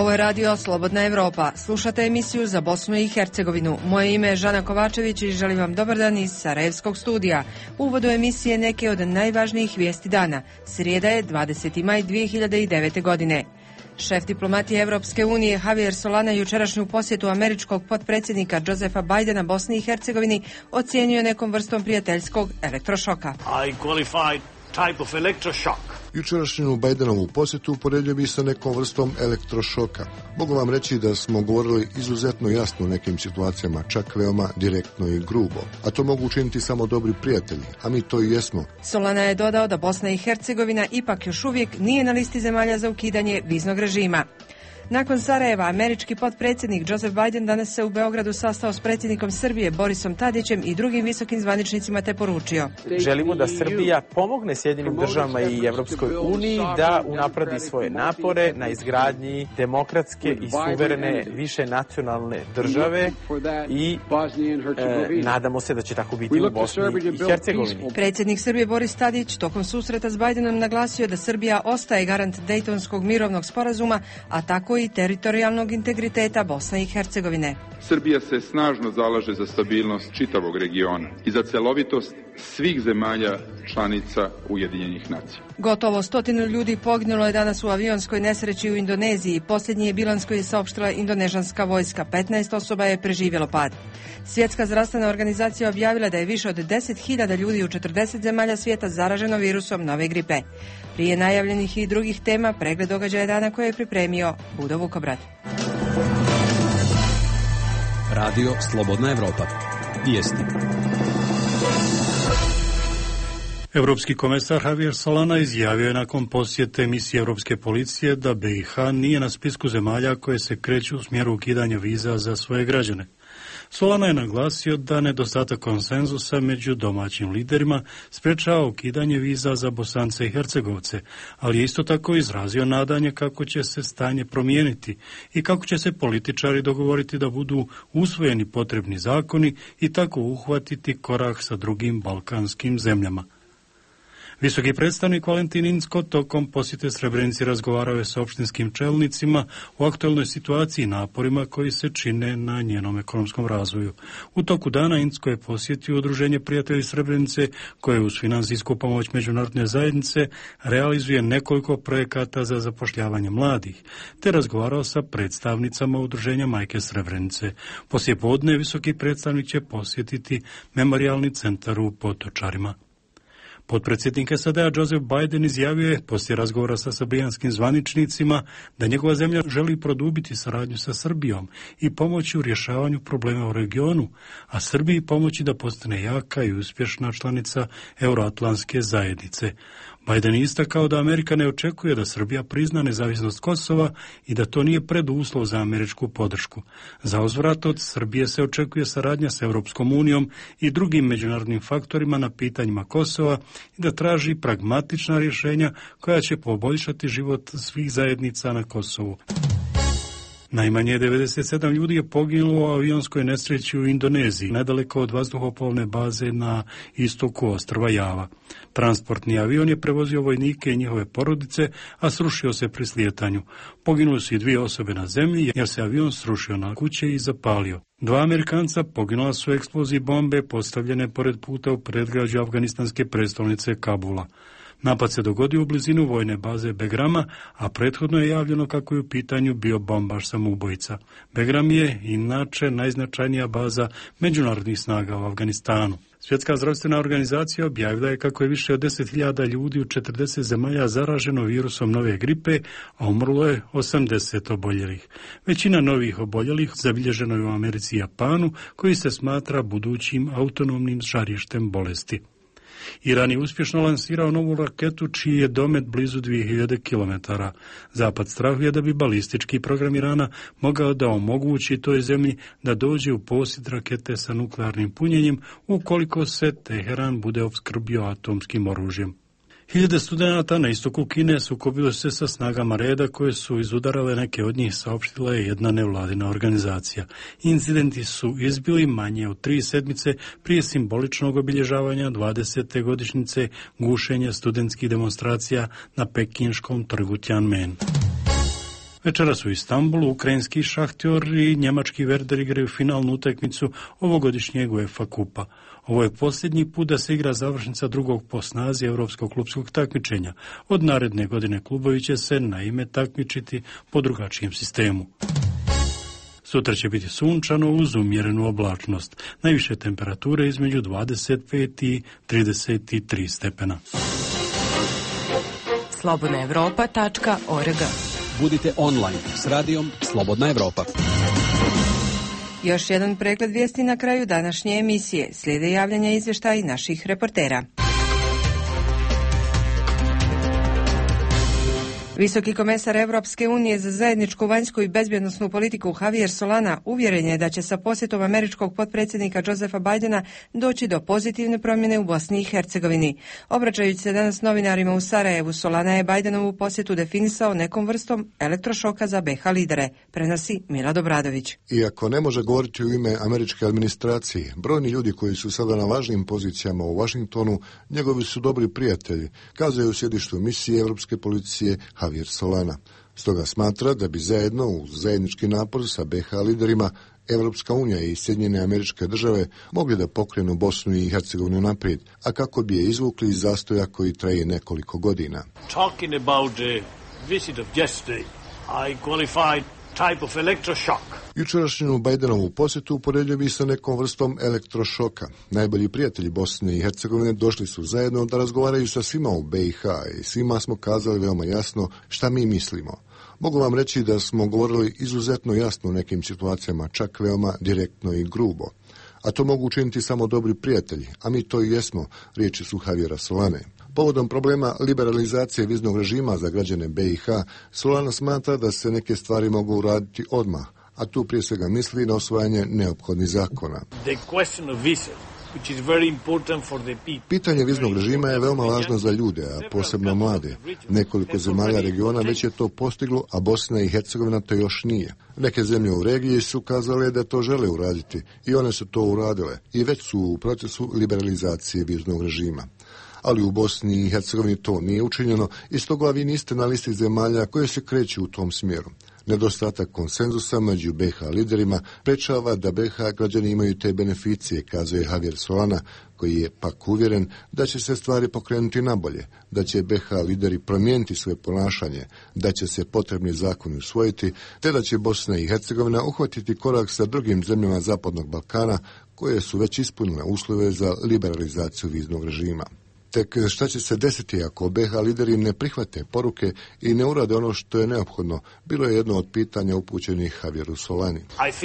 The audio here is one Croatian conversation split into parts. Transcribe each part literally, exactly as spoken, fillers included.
Ovo je radio Slobodna Evropa. Slušate emisiju za Bosnu i Hercegovinu. Moje ime je Žana Kovačević i želim vam dobar dan iz Sarajevskog studija. U uvodu emisije neke od najvažnijih vijesti dana. Srijeda je dvadeseti maj dvije hiljade devete. godine. Šef diplomatije Evropske unije Javier Solana jučerašnju posjetu američkog potpredsjednika Josefa Bidena Bosni i Hercegovini ocijenio nekom vrstom prijateljskog elektrošoka. I qualified type of electroshock. Jučerašnju Bidenovu posjetu uporedio bi sa nekom vrstom elektrošoka. Mogu vam reći da smo govorili izuzetno jasno u nekim situacijama, čak veoma direktno i grubo. A to mogu učiniti samo dobri prijatelji, a mi to i jesmo. Solana je dodao da Bosna i Hercegovina ipak još uvijek nije na listi zemalja za ukidanje viznog režima. Nakon Sarajeva, američki potpredsjednik Joseph Biden danas se u Beogradu sastao s predsjednikom Srbije Borisom Tadićem i drugim visokim zvaničnicima te poručio: želimo da Srbija pomogne Sjedinjenim državama i Evropskoj uniji da unapredi svoje napore na izgradnji demokratske i suverene više nacionalne države i e, nadamo se da će tako biti u Bosni i Hercegovini. Predsjednik Srbije Boris Tadić tokom susreta s Bidenom naglasio da Srbija ostaje garant Dejtonskog mirovnog sporazuma, a tako i teritorijalnog integriteta Bosne i Hercegovine. Srbija se snažno zalaže za stabilnost čitavog regiona i za celovitost svih zemalja članica Ujedinjenih nacija. Gotovo stotinu ljudi poginulo je danas u avionskoj nesreći u Indoneziji. Posljednji je bilans koji je saopštila indonežanska vojska. petnaest osoba je preživjelo pad. Svjetska zdravstvena organizacija objavila da je više od deset hiljada ljudi u četrdeset zemalja svijeta zaraženo virusom nove gripe. Prije najavljenih i drugih tema, pregled događaja dana koje je pripremio Budo Vukobrad. Radio Slobodna Evropa. Vijesti. Europski komesar Javier Solana izjavio je nakon posjete misije Europske policije da B i H nije na spisku zemalja koje se kreću u smjeru ukidanja viza za svoje građane. Solana je naglasio da nedostatak konsenzusa među domaćim liderima sprečava ukidanje viza za Bosance i Hercegovce, ali je isto tako izrazio nadanje kako će se stanje promijeniti i kako će se političari dogovoriti da budu usvojeni potrebni zakoni i tako uhvatiti korak sa drugim balkanskim zemljama. Visoki predstavnik Valentin Inzko tokom posjete Srebrenici razgovarao je sa opštinskim čelnicima o aktualnoj situaciji i naporima koji se čine na njenom ekonomskom razvoju. U toku dana Inzko je posjetio Udruženje prijatelji Srebrenice koje uz finansijsku pomoć međunarodne zajednice realizuje nekoliko projekata za zapošljavanje mladih, te razgovarao sa predstavnicama Udruženja Majke Srebrenice. Poslije podne visoki predstavnik će posjetiti memorijalni centar u Potočarima. Potpredsjednik S A D-a Joseph Biden izjavio je poslije razgovora sa srbijanskim zvaničnicima da njegova zemlja želi produbiti saradnju sa Srbijom i pomoći u rješavanju problema u regionu, a Srbiji pomoći da postane jaka i uspješna članica Euroatlantske zajednice. Biden je istakao da Amerika ne očekuje da Srbija prizna nezavisnost Kosova i da to nije preduslov za američku podršku. Za uzvrat od Srbije se očekuje saradnja sa Europskom unijom i drugim međunarodnim faktorima na pitanjima Kosova i da traži pragmatična rješenja koja će poboljšati život svih zajednica na Kosovu. Najmanje devedeset sedam ljudi je poginulo u avionskoj nesreći u Indoneziji, nedaleko od vazduhoplovne baze na istoku ostrva Java. Transportni avion je prevozio vojnike i njihove porodice, a srušio se pri slijetanju. Poginule su i dvije osobe na zemlji, jer se avion srušio na kuće i zapalio. Dva Amerikanca poginula su u eksploziji bombe postavljene pored puta u predgrađu afganistanske prestolnice Kabula. Napad se dogodio u blizinu vojne baze Begrama, a prethodno je javljeno kako je u pitanju bio bombaš samoubojica. Begram je inače najznačajnija baza međunarodnih snaga u Afganistanu. Svjetska zdravstvena organizacija objavila je kako je više od deset hiljada ljudi u četrdeset zemalja zaraženo virusom nove gripe, a umrlo je osamdeset oboljelih. Većina novih oboljelih zabilježeno je u Americi i Japanu, koji se smatra budućim autonomnim žarištem bolesti. Iran je uspješno lansirao novu raketu čiji je domet blizu dvije hiljade kilometara. Zapad strahuje da bi balistički program Irana mogao da omogući toj zemlji da dođe u posjed rakete sa nuklearnim punjenjem ukoliko se Teheran bude opskrbio atomskim oružjem. Hiljade studenata na istoku Kine sukobile se sa snagama reda koje su izudarale neke od njih, saopštila je jedna nevladina organizacija. Incidenti su izbili manje od tri sedmice prije simboličnog obilježavanja dvadesete godišnjice gušenja studentskih demonstracija na pekinškom trgu Tiananmen. Večeras u Istanbulu ukrajinski Šahtjor i njemački Werder igraju finalnu utakmicu ovogodišnjeg UEFA kupa. Ovo je posljednji put da se igra završnica drugog po snazi europskog klupskog takmičenja. Od naredne godine klubovi će se naime takmičiti po drugačijem sistemu. Sutra će biti sunčano uz umjerenu oblačnost. Najviše temperature između dvadeset pet i trideset tri stepena. slobodna evropa tačka org. Budite online s radijom Slobodna Evropa. Još jedan pregled vijesti na kraju današnje emisije. Slijede javljanja izvještaja i naših reportera. Visoki komesar Evropske unije za zajedničku vanjsku i bezbjednosnu politiku Javier Solana uvjeren je da će sa posjetom američkog potpredsjednika Josepha Bidena doći do pozitivne promjene u Bosni i Hercegovini. Obraćajući se danas novinarima u Sarajevu, Solana je Bidenovu posjetu definisao nekom vrstom elektrošoka za be ha lidere, prenosi Milad Obradović. Iako ne može govoriti u ime američke administracije, brojni ljudi koji su sada na važnim pozicijama u Washingtonu, njegovi su dobri prijatelji, kazuje u sjedištu misije Evropske policije Javier Solana. Stoga smatra da bi zajedno uz zajednički napor sa be ha liderima Evropska unija i Sjedinjene Američke Države mogli da pokrenu Bosnu i Hercegovinu naprijed, a kako bi je izvukli iz zastoja koji traje nekoliko godina. Talking about the visit of yesterday, I qualified type of electroshock. Jučerašnju Bidenovu posjetu uporedio bi sa nekom vrstom elektrošoka. Najbolji prijatelji Bosne i Hercegovine došli su zajedno da razgovaraju sa svima u be ha i svima smo kazali veoma jasno šta mi mislimo. Mogu vam reći da smo govorili izuzetno jasno u nekim situacijama, čak veoma direktno i grubo. A to mogu učiniti samo dobri prijatelji, a mi to i jesmo, riječi su Javiera Solane. Povodom problema liberalizacije viznog režima za građane be ha, Solana smatra da se neke stvari mogu uraditi odmah, a tu prije svega misli na osvajanje neophodnih zakona. Pitanje viznog režima je veoma važno za ljude, a posebno mlade. Nekoliko zemalja regiona već je to postiglo, a Bosna i Hercegovina to još nije. Neke zemlje u regiji su kazale da to žele uraditi i one su to uradile i već su u procesu liberalizacije viznog režima. Ali u Bosni i Hercegovini to nije učinjeno i stoga vi niste na listi zemalja koje se kreću u tom smjeru. Nedostatak konsenzusa među be ha liderima prečava da be ha građani imaju te beneficije, kazuje Javier Solana, koji je pak uvjeren da će se stvari pokrenuti nabolje, da će be ha lideri promijeniti svoje ponašanje, da će se potrebni zakoni usvojiti, te da će Bosna i Hercegovina uhvatiti korak sa drugim zemljama Zapadnog Balkana koje su već ispunile uslove za liberalizaciju viznog režima. Tek šta će se desiti ako be ha lideri ne prihvate poruke i ne urade ono što je neophodno, bilo je jedno od pitanja upućenih Javieru Solani.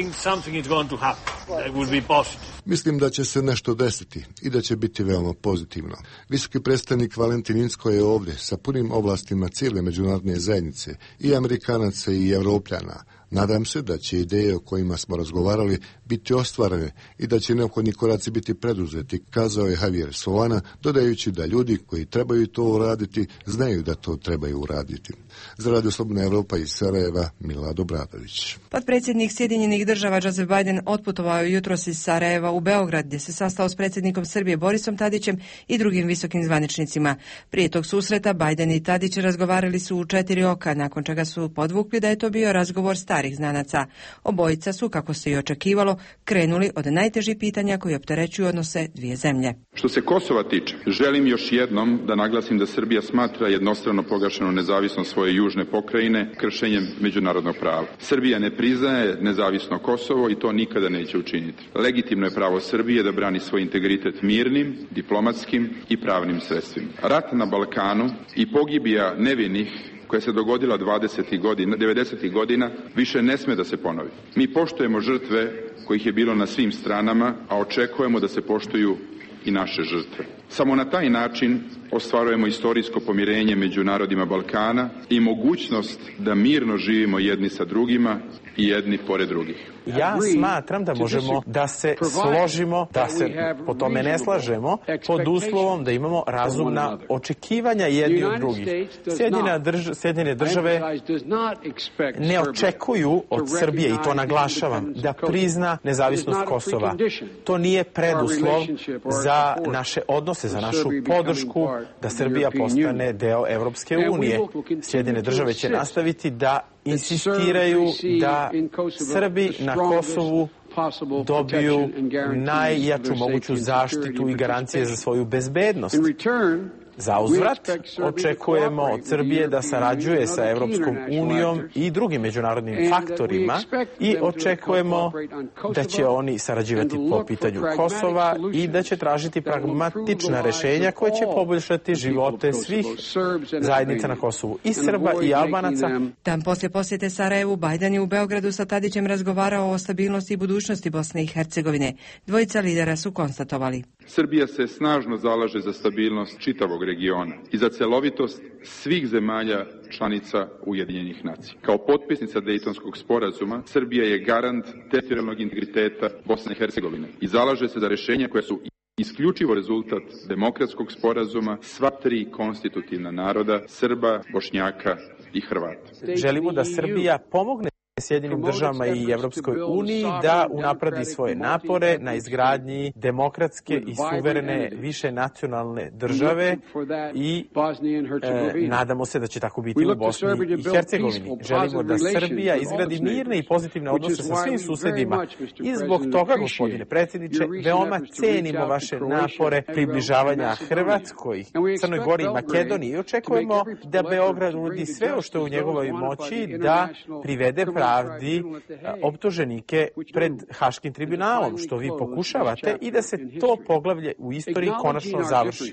Mislim da će se nešto desiti i da će biti veoma pozitivno. Visoki predstavnik Valentin Inzko je ovdje sa punim ovlastima cijele međunarodne zajednice, i Amerikanaca i Evropljana. Nadam se da će ideje o kojima smo razgovarali biti ostvarene i da će neophodni koraci biti preduzeti, kazao je Javier Solana, dodajući da ljudi koji trebaju to uraditi znaju da to trebaju uraditi. Za Radio Slobodna Evropa iz Sarajeva, Milad Obradović. Potpredsjednik Sjedinjenih Država Joseph Biden otputovao jutros iz Sarajeva u Beograd, gdje se sastao s predsjednikom Srbije Borisom Tadićem i drugim visokim zvaničnicima. Prije tog susreta Biden i Tadić razgovarali su u četiri oka, nakon čega su podvukli da je to bio razgovor starih znanaca. Obojica su, kako se i očekivalo, krenuli od najtežih pitanja koji opterećuju odnose dvije zemlje. Što se Kosova tiče, želim još jednom da naglasim da Srbija smatra jednostrano proglašenu nezavisnost svoje južne pokrajine kršenjem međunarodnog prava. Srbija ne priznaje nezavisno Kosovo i to nikada neće učiniti. Legitimno je pravo Srbije da brani svoj integritet mirnim, diplomatskim i pravnim sredstvima. Rat na Balkanu i pogibija nevinih koja se dogodila dvadesetih godina, devedesetih godina, više ne sme da se ponovi. Mi poštujemo žrtve kojih je bilo na svim stranama, a očekujemo da se poštuju i naše žrtve. Samo na taj način ostvarujemo istorijsko pomirenje među narodima Balkana i mogućnost da mirno živimo jedni sa drugima i jedni pored drugih. Ja smatram da možemo da se složimo, da se po tome ne slažemo, pod uslovom da imamo razumna očekivanja jedni od drugih. Sjedine, drž, Sjedine države ne očekuju od Srbije, i to naglašavam, da prizna nezavisnost Kosova. To nije preduslov za naše odnose, za našu podršku da Srbija postane deo Evropske unije. Sjedinjene države će nastaviti da insistiraju da Srbi na Kosovu dobiju najjaču moguću zaštitu i garancije za svoju bezbednost. Za uzvrat očekujemo od Srbije da sarađuje sa Evropskom unijom i drugim međunarodnim faktorima i očekujemo da će oni sarađivati po pitanju Kosova i da će tražiti pragmatična rešenja koje će poboljšati živote svih zajednica na Kosovu, i Srba i Albanaca. Dan poslije posjete Sarajevu, Bajden je u Beogradu sa Tadićem razgovarao o stabilnosti i budućnosti Bosne i Hercegovine. Dvojica lidera su konstatovali: Srbija se snažno zalaže za stabilnost čitavog regiona i za celovitost svih zemalja članica Ujedinjenih nacija. Kao potpisnica Dejtonskog sporazuma, Srbija je garant teritorijalnog integriteta Bosne i Hercegovine i zalaže se za rešenja koja su isključivo rezultat demokratskog sporazuma sva tri konstitutivna naroda, Srba, Bošnjaka i Hrvata. Želimo da Srbija pomogne Sjedinim državama i Evropskoj uniji da unapredi svoje napore na izgradnji demokratske i suverene više nacionalne države i e, nadamo se da će tako biti u Bosni i Hercegovini. Želimo da Srbija izgradi mirne i pozitivne odnose sa svim susedima i zbog toga, gospodine predsjedniče, veoma cenimo vaše napore približavanja Hrvatskoj, Crnoj Gori i Makedoniji i očekujemo da Beograd uradi sve što je u njegovoj moći da privede pravdi optuženike pred Haškim tribunalom, što vi pokušavate, i da se to poglavlje u istoriji konačno završi.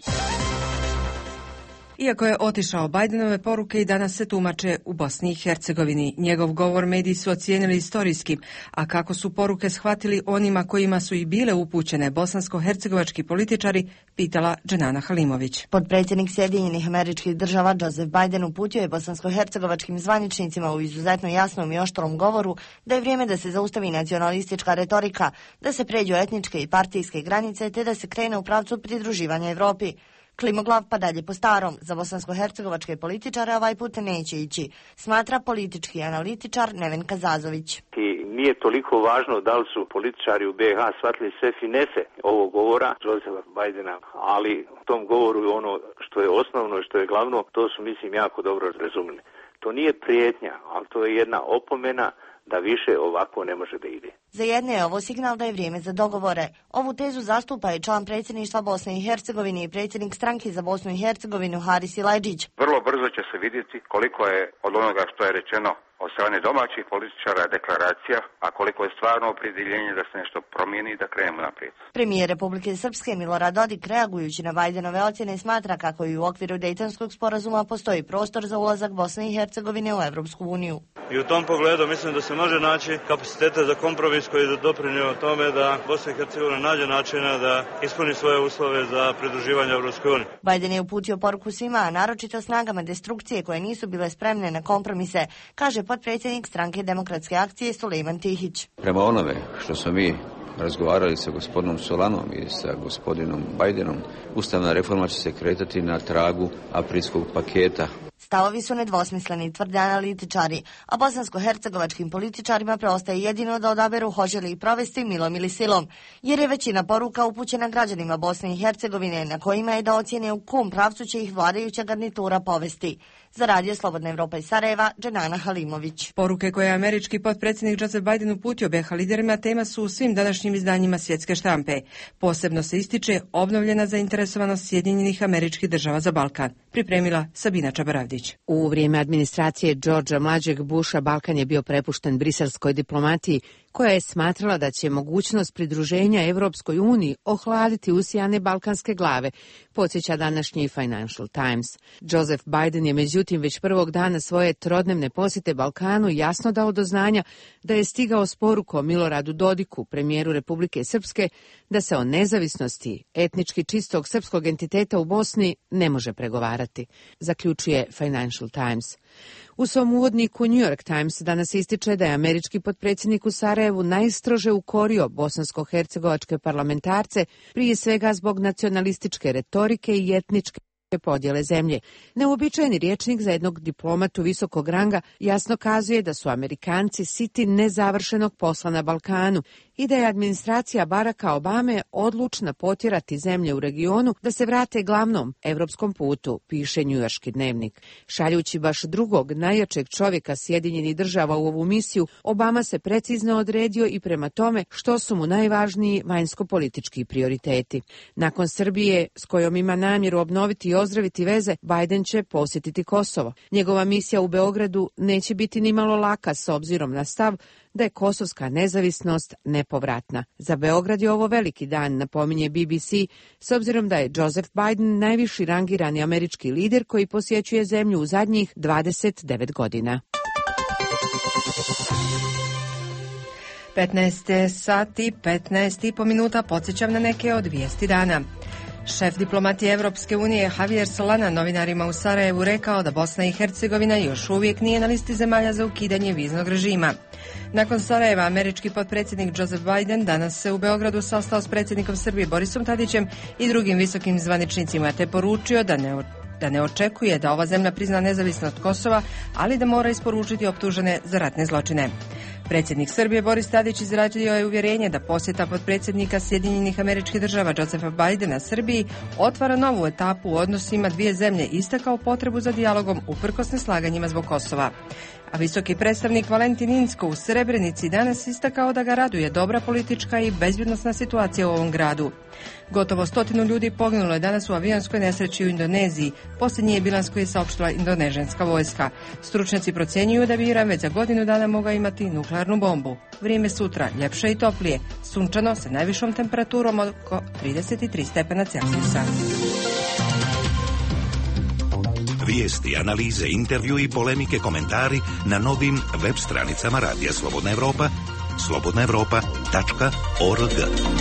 Iako je otišao, Bajdenove poruke i danas se tumače u Bosni i Hercegovini. Njegov govor mediji su ocijenili istorijskim, a kako su poruke shvatili onima kojima su i bile upućene bosansko-hercegovački političari, pitala Dženana Halimović. Potpredsjednik Sjedinjenih Američkih Država Joseph Biden uputio je bosansko-hercegovačkim zvaničnicima u izuzetno jasnom i oštrom govoru da je vrijeme da se zaustavi nacionalistička retorika, da se pređu etničke i partijske granice te da se krene u pravcu pridruživanja Evropi. Klimoglav pa dalje po starom, za bosansko-hercegovačke političare ovaj put neće ići, smatra politički analitičar Neven Kazazović. I nije toliko važno da li su političari u B iH shvatili sve finese ovog govora Josepha Bidena, ali u tom govoru ono što je osnovno i što je glavno, to su, mislim, jako dobro razumjeli. To nije prijetnja, ali to je jedna opomena da više ovako ne može da ide. Za jedne je ovo signal da je vrijeme za dogovore. Ovu tezu zastupa i član predsjedništva Bosne i Hercegovine i predsjednik stranke za Bosnu i Hercegovinu Haris Ilajđić. Vrlo brzo će se vidjeti koliko je od onoga što je rečeno od strane domaćih političara deklaracija, a koliko je stvarno opredjeljenje da se nešto promijeni i da krenemo naprijed. Premijer Republike Srpske Milorad Dodik, reagujući na Bajdenove ocjene, smatra kako i u okviru Dejtonskog sporazuma postoji prostor za ulazak Bosne i Hercegovine u Evropsku uniju. I u tom pogledu mislim da se može naći kapacitete za kompromis koji je doprinio tome da Bosna i Hercegovina nađe načina da ispuni svoje uslove za pridruživanje Evropskoj uniji. Bajden je uputio poruku svima, a naročito snagama destrukcije koje nisu bile spremne na kompromise, kaže potpredsjednik stranke Demokratske akcije Sulejman Tihić. Prema onome što smo mi razgovarali sa gospodinom Solanom i sa gospodinom Bajdenom, ustavna reforma će se kretati na tragu aprilskog paketa. Stavovi su nedvosmisleni, tvrde analitičari, a bosansko-hercegovačkim političarima preostaje jedino da odaberu hoće li ih provesti milom ili silom, jer je većina poruka upućena građanima Bosne i Hercegovine, na kojima je da ocjene u kom pravcu će ih vladajuća garnitura povesti. Za Radio Slobodna Evropa iz Sarajeva, Dženana Halimović. Poruke koje je američki potpredsjednik Joseph Biden uputio B iH liderima tema su u svim današnjim izdanjima svjetske štampe. Posebno se ističe obnovljena zainteresovanost Sjedinjenih Američkih Država za Balkan. Pripremila Sabina Čabaravdić. U vrijeme administracije Georgea mlađeg Busha Balkan je bio prepušten briselskoj diplomatiji, koja je smatrala da će mogućnost pridruženja Evropskoj uniji ohladiti usijane balkanske glave, podsjeća današnji Financial Times. Joseph Biden je međutim već prvog dana svoje trodnevne posjete Balkanu jasno dao do znanja da je stigao s porukom Miloradu Dodiku, premijeru Republike Srpske, da se o nezavisnosti etnički čistog srpskog entiteta u Bosni ne može pregovarati, zaključuje Financial Times. U svom uvodniku New York Times danas ističe da je američki potpredsjednik u Sarajevu najstrože ukorio bosansko-hercegovačke parlamentarce, prije svega zbog nacionalističke retorike i etničke podjele zemlje. Neuobičajeni rječnik za jednog diplomatu visokog ranga jasno kazuje da su Amerikanci siti nezavršenog posla na Balkanu i da je administracija Baracka Obame odlučna potjerati zemlje u regionu da se vrate glavnom evropskom putu, piše njujorški dnevnik. Šaljući baš drugog najjačeg čovjeka Sjedinjenih država u ovu misiju, Obama se precizno odredio i prema tome što su mu najvažniji vanjsko-politički prioriteti. Nakon Srbije, s kojom ima namjeru obnoviti i ozdraviti veze, Biden će posjetiti Kosovo. Njegova misija u Beogradu neće biti nimalo laka s obzirom na stav da je kosovska nezavisnost nepovratna. Za Beograd je ovo veliki dan, napominje B B C, s obzirom da je Joseph Biden najviši rangirani američki lider koji posjećuje zemlju u zadnjih dvadeset devet godina. petnaest sati, petnaest i po minuta, podsjećam na neke od vijesti dana. Šef diplomatije Evropske unije Javier Solana novinarima u Sarajevu rekao da Bosna i Hercegovina još uvijek nije na listi zemalja za ukidanje viznog režima. Nakon Sarajeva, američki potpredsjednik Joseph Biden danas se u Beogradu sastao s predsjednikom Srbije Borisom Tadićem i drugim visokim zvaničnicima, te poručio da ne da ne očekuje da ova zemlja prizna nezavisnost Kosova, ali da mora isporučiti optužene za ratne zločine. Predsjednik Srbije Boris Tadić izrazio je uvjerenje da posjeta potpredsjednika Sjedinjenih Američkih Država Josepha Bidena Srbiji otvara novu etapu u odnosima dvije zemlje, istakao potrebu za dijalogom uprkos neslaganjima zbog Kosova. A visoki predstavnik Valentin Inzko u Srebrenici danas istakao da ga raduje dobra politička i bezbjednosna situacija u ovom gradu. Gotovo stotinu ljudi poginulo je danas u avionskoj nesreći u Indoneziji. Posljednji je bilans koji je saopštila indonežanska vojska. Stručnjaci procjenjuju da bi Iran već za godinu dana mogao imati nuklearnu bombu. Vrijeme sutra ljepše i toplije, sunčano sa najvišom temperaturom oko trideset tri stepena Celzijusa. Vijesti, analize, intervju i polemike, komentari na novim web stranicama Radija Slobodna Evropa, slobodna evropa tačka org.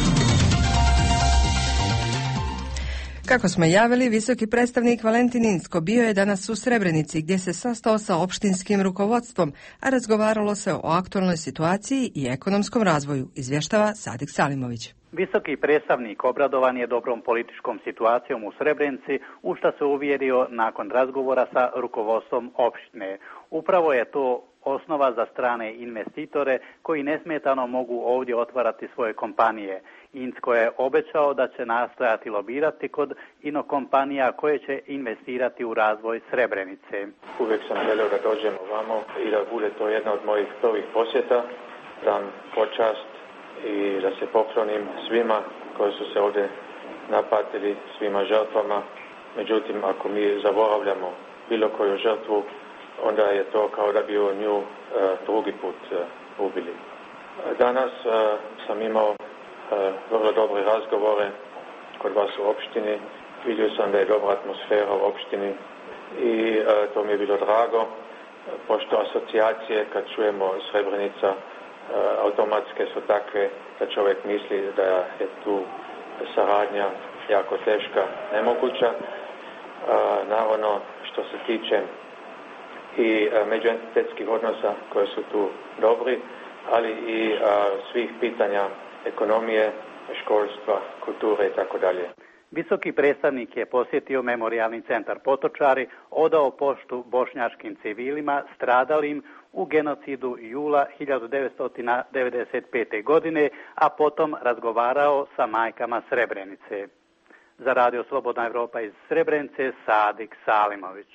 Kako smo javili, visoki predstavnik Valentin Inzko bio je danas u Srebrenici gdje se sastao sa opštinskim rukovodstvom, a razgovaralo se o aktualnoj situaciji i ekonomskom razvoju, izvještava Sadik Salimović. Visoki predstavnik obradovan je dobrom političkom situacijom u Srebrenici, u što se uvjerio nakon razgovora sa rukovodstvom opštine. Upravo je to osnova za strane investitore koji nesmetano mogu ovdje otvarati svoje kompanije. Inzko je obećao da će nastojati lobirati kod ino kompanija koje će investirati u razvoj Srebrenice. Uvijek sam želio da dođem ovamo i da bude to jedna od mojih prvih posjeta, dam počast i da se poklonim svima koji su se ovdje napatili, svima žrtvama. Međutim, ako mi zaboravljamo bilo koju žrtvu, onda je to kao da bi u nju uh, drugi put uh, ubili. Danas uh, sam imao uh, vrlo dobre razgovore kod vas u opštini. Vidio sam da je dobra atmosfera u opštini i uh, to mi je bilo drago, pošto asocijacije kad čujemo Srebrenica uh, automatske su takve da čovjek misli da je tu saradnja jako teška, nemoguća. Uh, naravno, što se tiče i međuentitetskih odnosa koji su tu dobri, ali i a, svih pitanja ekonomije, školstva, kulture i tako dalje. Visoki predstavnik je posjetio memorijalni centar Potočari, odao poštu bošnjačkim civilima stradalim u genocidu jula hiljadu devetsto devedeset pete. godine, a potom razgovarao sa majkama Srebrenice. Za Radio Slobodna Evropa iz Srebrenice, Sadik Salimović.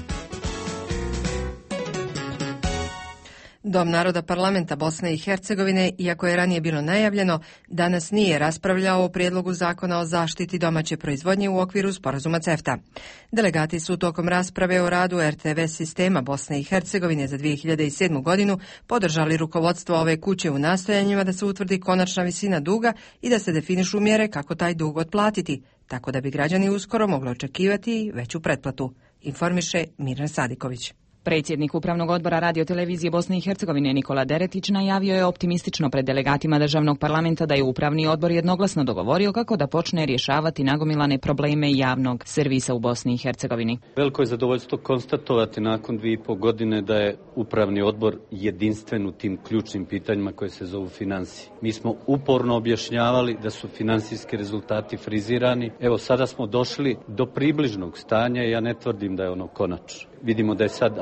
Dom naroda parlamenta Bosne i Hercegovine, iako je ranije bilo najavljeno, danas nije raspravljao o prijedlogu zakona o zaštiti domaće proizvodnje u okviru sporazuma CEFTA. Delegati su tokom rasprave o radu R T V sistema Bosne i Hercegovine za dvije hiljade sedmu. godinu podržali rukovodstvo ove kuće u nastojanjima da se utvrdi konačna visina duga i da se definišu mjere kako taj dug otplatiti, tako da bi građani uskoro mogli očekivati veću pretplatu, informiše Mirna Sadiković. Predsjednik Upravnog odbora Radio-televizije Bosne i Hercegovine Nikola Deretić najavio je optimistično pred delegatima državnog parlamenta da je Upravni odbor jednoglasno dogovorio kako da počne rješavati nagomilane probleme javnog servisa u Bosni i Hercegovini. Veliko je zadovoljstvo konstatovati nakon dvije i po godine da je Upravni odbor jedinstven u tim ključnim pitanjima koje se zovu financije. Mi smo uporno objašnjavali da su finansijski rezultati frizirani. Evo sada smo došli do približnog stanja i ja ne tvrdim da je ono konačno. Vidimo da je sad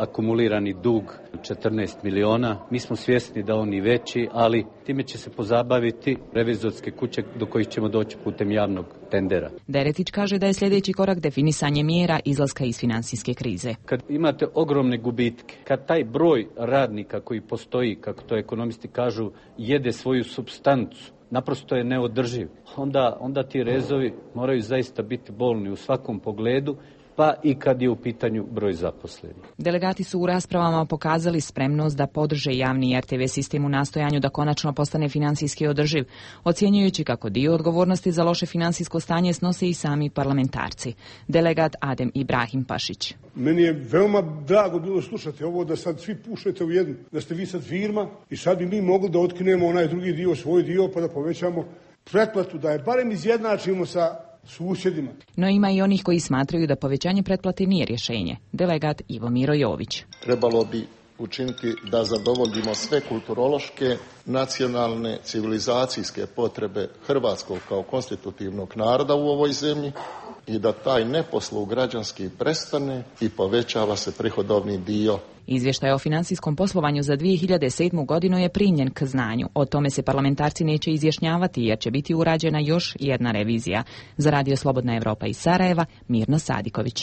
akumulirani dug četrnaest miliona. Mi smo svjesni da on i veći, ali time će se pozabaviti revizorske kuće do kojih ćemo doći putem javnog tendera. Deretić kaže da je sljedeći korak definisanje mjera izlaska iz financijske krize. Kad imate ogromne gubitke, kad taj broj radnika koji postoji, kako to ekonomisti kažu, jede svoju supstancu, naprosto je neodrživ, onda, onda ti rezovi moraju zaista biti bolni u svakom pogledu, pa i kad je u pitanju broj zaposlenih. Delegati su u raspravama pokazali spremnost da podrže javni er te ve sistem u nastojanju da konačno postane financijski održiv, ocjenjujući kako dio odgovornosti za loše financijsko stanje snose i sami parlamentarci. Delegat Adem Ibrahim Pašić. Meni je veoma drago bilo slušati ovo da sad svi pušete u jednu, da ste vi sad firma i sad bi mi mogli da otkinemo onaj drugi dio, svoj dio, pa da povećamo pretplatu, da je barem izjednačimo sa susjedima. No ima i onih koji smatraju da povećanje pretplate nije rješenje. Delegat Ivo Miro Jović. Trebalo bi učiniti da zadovoljimo sve kulturološke, nacionalne, civilizacijske potrebe Hrvatskog kao konstitutivnog naroda u ovoj zemlji i da taj neposlug građanski prestane i povećava se prihodovni dio. Izvještaj o financijskom poslovanju za dvije hiljade sedmu. godinu je primljen k znanju. O tome se parlamentarci neće izjašnjavati jer će biti urađena još jedna revizija. Za Radio Slobodna Evropa iz Sarajeva, Mirna Sadiković.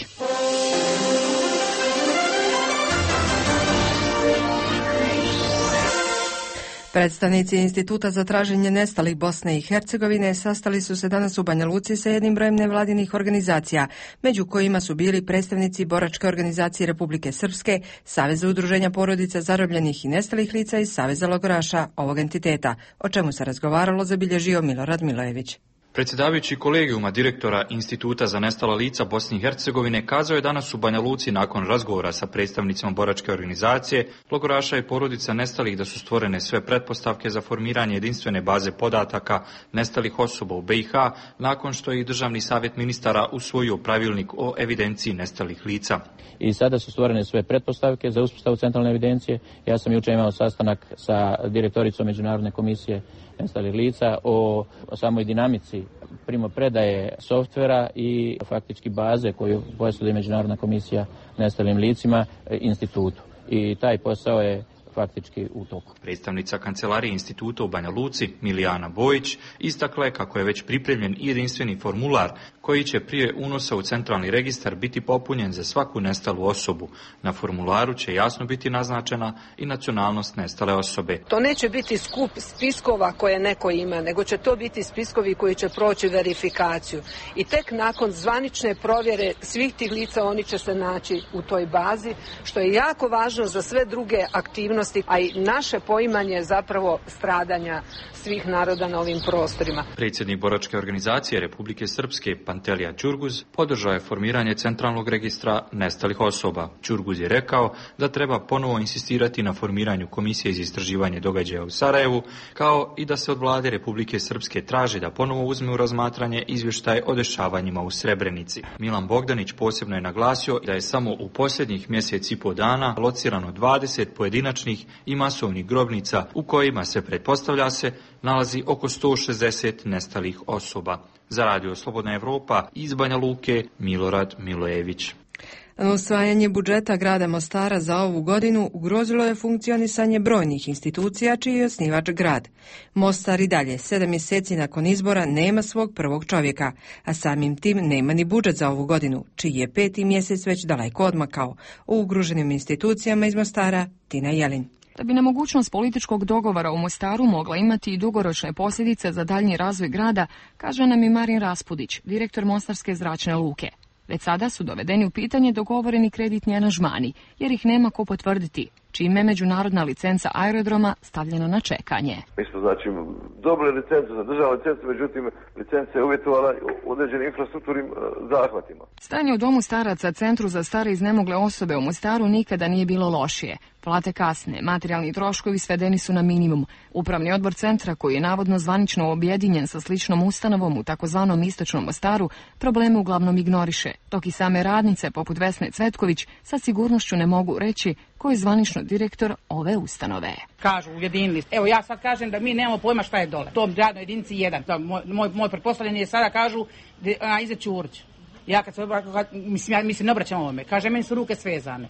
Predstavnici Instituta za traženje nestalih Bosne i Hercegovine sastali su se danas u Banja Luci sa jednim brojem nevladinih organizacija, među kojima su bili predstavnici Boračke organizacije Republike Srpske, Saveza udruženja porodica zarobljenih i nestalih lica i Saveza logoraša ovog entiteta, o čemu se razgovaralo, zabilježio Milorad Milojević. Predsjedavajući kolegijuma direktora Instituta za nestala lica Bosne i Hercegovine kazao je danas u Banja Luci nakon razgovora sa predstavnicima Boračke organizacije, logoraša i porodica nestalih da su stvorene sve pretpostavke za formiranje jedinstvene baze podataka nestalih osoba u be i ha nakon što je i Državni savjet ministara usvojio pravilnik o evidenciji nestalih lica. I sada su stvorene sve pretpostavke za uspostavu centralne evidencije. Ja sam jučer imao sastanak sa direktoricom Međunarodne komisije nestalih lica o, o samoj dinamici primopredaje softvera i faktički baze koju posjeduje Međunarodna komisija nestalim licima institutu. I taj posao je faktički u toku. Predstavnica kancelarije instituta u Banja Luci, Milijana Bojić, istakla je kako je već pripremljen i jedinstveni formular koji će prije unosa u centralni registar biti popunjen za svaku nestalu osobu. Na formularu će jasno biti naznačena i nacionalnost nestale osobe. To neće biti skup spiskova koje neko ima, nego će to biti spiskovi koji će proći verifikaciju. I tek nakon zvanične provjere svih tih lica oni će se naći u toj bazi, što je jako važno za sve druge aktivnosti, a i naše poimanje zapravo stradanja svih naroda na ovim prostorima. Predsjednik Boračke organizacije Republike Srpske, Pantelija Ćurguz, podržao je formiranje centralnog registra nestalih osoba. Ćurguz je rekao da treba ponovo insistirati na formiranju komisije za istraživanje događaja u Sarajevu, kao i da se od vlade Republike Srpske traži da ponovo uzme u razmatranje izvještaj o dešavanjima u Srebrenici. Milan Bogdanić posebno je naglasio da je samo u posljednjih mjesec i po dana locirano dvadeset pojedinačnih i masovnih grobnica u kojima se, pretpostavlja se, nalazi oko sto šezdeset nestalih osoba. Za Radio Slobodna Evropa iz Banja Luke, Milorad Milojević. Usvajanje budžeta grada Mostara za ovu godinu ugrozilo je funkcionisanje brojnih institucija čiji je osnivač grad. Mostar i dalje, sedam mjeseci nakon izbora, nema svog prvog čovjeka, a samim tim nema ni budžet za ovu godinu, čiji je peti mjesec već daleko odmakao. U ugroženim institucijama iz Mostara, Tina Jelin. Da bi nemogućnost političkog dogovora u Mostaru mogla imati i dugoročne posljedice za daljnji razvoj grada, kaže nam i Marin Raspudić, direktor Mostarske zračne luke. Već sada su dovedeni u pitanje dogovoreni kreditni aranžmani, jer ih nema ko potvrditi, čime je međunarodna licenca aerodroma stavljena na čekanje. Mi smo znači dobili licencu, zadržali licencu, međutim licenca je uvjetovala određenim infrastrukturnim zahvatima. Stanje u domu staraca, centru za stare iznemogle osobe u Mostaru, nikada nije bilo lošije. Plate kasne, materijalni troškovi svedeni su na minimum. Upravni odbor centra, koji je navodno zvanično objedinjen sa sličnom ustanovom u takozvanom istočnom Mostaru, probleme uglavnom ignoriše, dok i same radnice, poput Vesne Cvetković, sa sigurnošću ne mogu reći ko je zvanično direktor ove ustanove. Kažu ujedinili. Evo ja sad kažem da mi nemamo pojma šta je dole. Tom gradnoj jedinici jedan. Moj, moj, moj pretpostavljeni je sada kažu a, Iza Ćurić. Ja kad se obra, mislim, ja, mi se ne obraćam ovome. Kaže, meni su ruke svezane.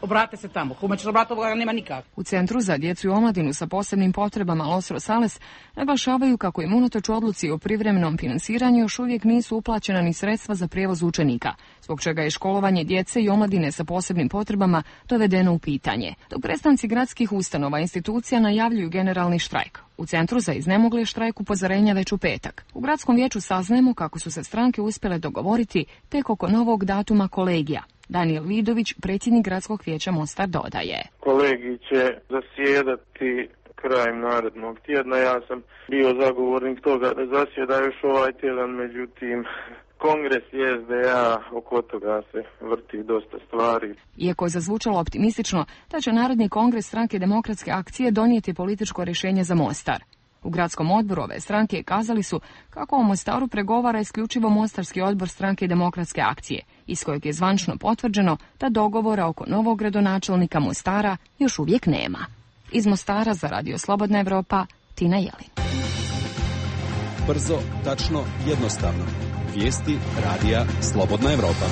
obrate se tamo. Humaničnog obrata nema nikak. U Centru za djecu i omladinu sa posebnim potrebama Los Rosales naglašavaju kako im unatoč odluci o privremenom finansiranju još uvijek nisu uplaćena ni sredstva za prijevoz učenika, zbog čega je školovanje djece i omladine sa posebnim potrebama dovedeno u pitanje. Dok predstavnici gradskih ustanova i institucija najavljuju generalni štrajk. U Centru za iznemogle štrajk upozorenja već u petak. U gradskom vijeću saznajemo kako su se stranke uspjele dogovoriti tek oko novog datuma kolegija. Daniel Vidović, predsjednik gradskog vijeća Mostar, dodaje. Kolegij će zasjedati krajem narednog tjedna. Ja sam bio zagovornik toga da zasjeda još ovaj tjedan, međutim Kongres i S D A, oko toga se vrti dosta stvari. Iako je zazvučalo optimistično da će Narodni kongres stranke Demokratske akcije donijeti političko rješenje za Mostar. U gradskom odboru ove stranke kazali su kako o Mostaru pregovara isključivo Mostarski odbor stranke Demokratske akcije, iz kojeg je zvančno potvrđeno da dogovora oko novog gradonačelnika Mostara još uvijek nema. Iz Mostara za Radio Slobodna Evropa, Tina Jelin. Brzo, tačno, jednostavno. Vijesti Radija Slobodna Evropa.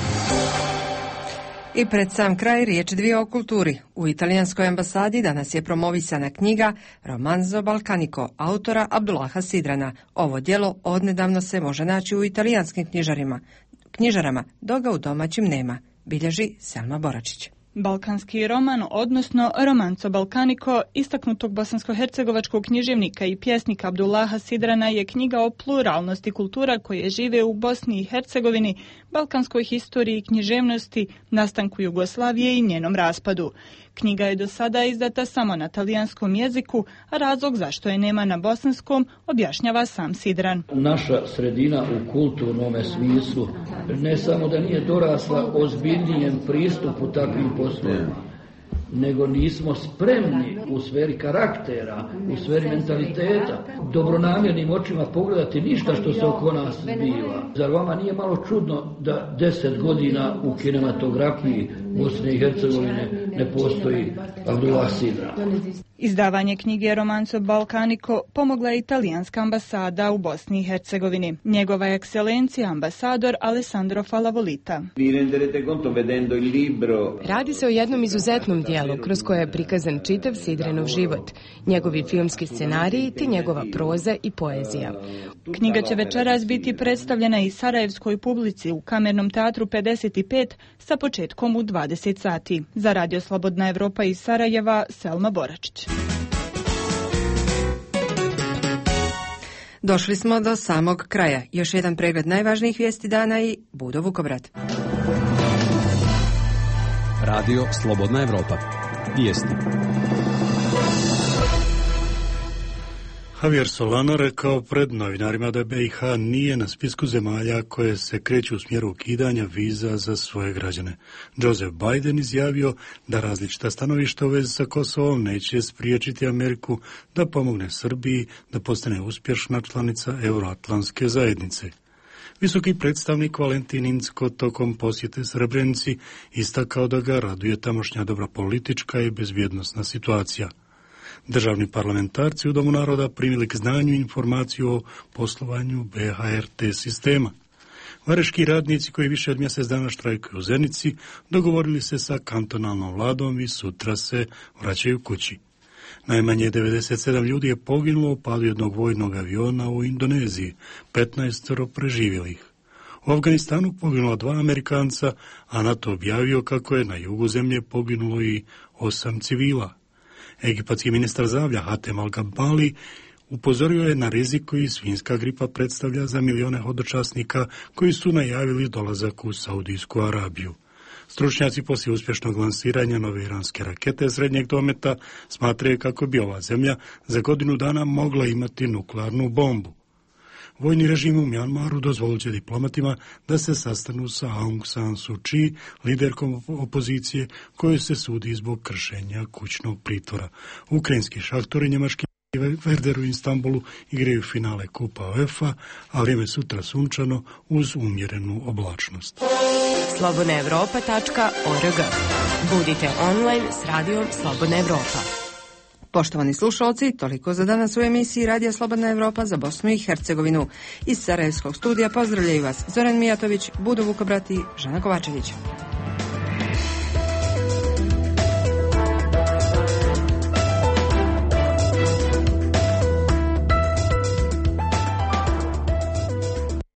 I pred sam kraj riječ dvije o kulturi. U italijanskoj ambasadi danas je promovisana knjiga Romanzo Balcanico autora Abdullaha Sidrana. Ovo djelo odnedavno se može naći u italijanskim knjižarima, knjižarama, dok ga u domaćim nema, bilježi Selma Boračić. Balkanski roman, odnosno Romanzo Balcanico, istaknutog bosansko-hercegovačkog književnika i pjesnika Abdullaha Sidrana, je knjiga o pluralnosti kultura koje žive u Bosni i Hercegovini, balkanskoj historiji i književnosti, nastanku Jugoslavije i njenom raspadu. Knjiga je do sada izdata samo na talijanskom jeziku, a razlog zašto je nema na bosanskom objašnjava sam Sidran. Naša sredina u kulturnom smislu ne samo da nije dorasla ozbiljnijem pristupu takvim poslovima, nego nismo spremni u sferi karaktera, u sferi mentaliteta, dobronamjernim očima pogledati ništa što se oko nas zbiva. Zar vama nije malo čudno da deset godina u kinematografiji Bosne i Hercegovine ne postoji Abdullah Sidran? Izdavanje knjige Romanzo Balcanico pomogla je italijanska ambasada u Bosni i Hercegovini. Njegova je ekscelencija ambasador Alessandro Falavolita. Radi se o jednom izuzetnom dijelu kroz koje je prikazan čitav Sidranov život, njegovi filmski scenariji te njegova proza i poezija. Knjiga će večeras biti predstavljena i sarajevskoj publici u Kamernom teatru pedeset pet sa početkom u dvadeset sati. Za Radio Slobodna Evropa iz Sarajeva, Selma Boračić. Došli smo do samog kraja. Još jedan pregled najvažnijih vijesti dana i Budo Vukobrad. Radio Slobodna Evropa. Vijesti. Javier Solana rekao pred novinarima da B i H nije na spisku zemalja koje se kreću u smjeru ukidanja viza za svoje građane. Joseph Biden izjavio da različita stanovišta u vezi sa Kosovom neće spriječiti Ameriku da pomogne Srbiji da postane uspješna članica Euroatlantske zajednice. Visoki predstavnik Valentin Incko tokom posjete Srebrenici istakao da ga raduje tamošnja dobra politička i bezbjednosna situacija. Državni parlamentarci u Domu naroda primili k znanju informaciju o poslovanju B H R T sistema. Vareški radnici koji više od mjesec dana štrajkuju u Zenici dogovorili se sa kantonalnom vladom i sutra se vraćaju kući. Najmanje devedeset sedam ljudi je poginulo u padu jednog vojnog aviona u Indoneziji, petnaest preživjelih. U Afganistanu poginulo dva Amerikanca, a NATO objavio kako je na jugu zemlje poginulo i osam civila. Egipatski ministar zdravlja Hatem Al-Gabali upozorio je na rizik koji svinjska gripa predstavlja za milijone hodočasnika koji su najavili dolazak u Saudijsku Arabiju. Stručnjaci poslije uspješnog lansiranja nove iranske rakete srednjeg dometa smatraju kako bi ova zemlja za godinu dana mogla imati nuklearnu bombu. Vojni režim u Mjanmaru dozvolit će diplomatima da se sastanu sa Aung San Suu Kyi, liderkom opozicije, kojoj se sudi zbog kršenja kućnog pritvora. Ukrajinski šahtori njemački Werder u Istanbulu igraju finale Kupa UEFA, a vrijeme sutra sunčano uz umjerenu oblačnost. slobodna evropa tačka org. Budite online s radijom Slobodna Evropa. Poštovani slušalci, toliko za danas u emisiji Radija Slobodna Evropa za Bosnu i Hercegovinu. Iz Sarajevskog studija pozdravljaju vas Zoran Mijatović, Budo Vukobrad i Žana Kovačević.